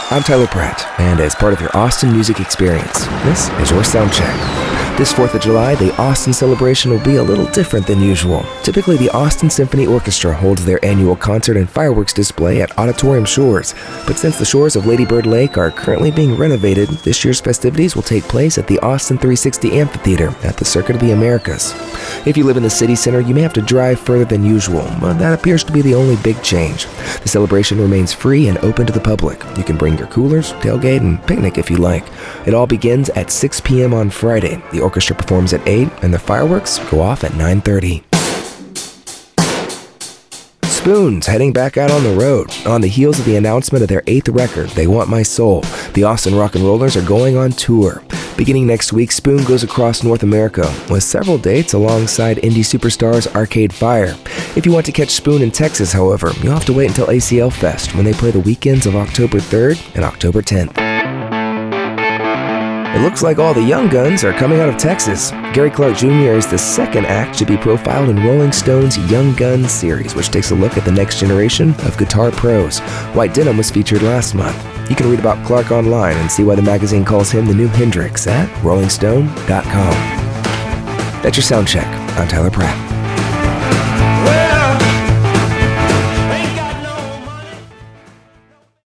I'm Tyler Pratt, and as part of your Austin music experience, this is your sound check. This 4th of July, the Austin celebration will be a little different than usual. Typically, the Austin Symphony Orchestra holds their annual concert and fireworks display at Auditorium Shores. But since the shores of Lady Bird Lake are currently being renovated, this year's festivities will take place at the Austin 360 Amphitheater at the Circuit of the Americas. If you live in the city center, you may have to drive further than usual, but that appears to be the only big change. The celebration remains free and open to the public. You can bring your coolers, tailgate, and picnic if you like. It all begins at 6 p.m. on Friday. The orchestra performs at 8, and the fireworks go off at 9:30. Spoons heading back out on the road. On the heels of the announcement of their 8th record, They Want My Soul, the Austin Rock and Rollers are going on tour. Beginning next week, Spoon goes across North America with several dates alongside indie superstars Arcade Fire. If you want to catch Spoon in Texas, however, you'll have to wait until ACL Fest when they play the weekends of October 3rd and October 10th. It looks like all the young guns are coming out of Texas. Gary Clark Jr. is the second act to be profiled in Rolling Stone's Young Guns series, which takes a look at the next generation of guitar pros. White Denim was featured last month. You can read about Clark online and see why the magazine calls him the new Hendrix at rollingstone.com. That's your sound check. I'm Tyler Pratt.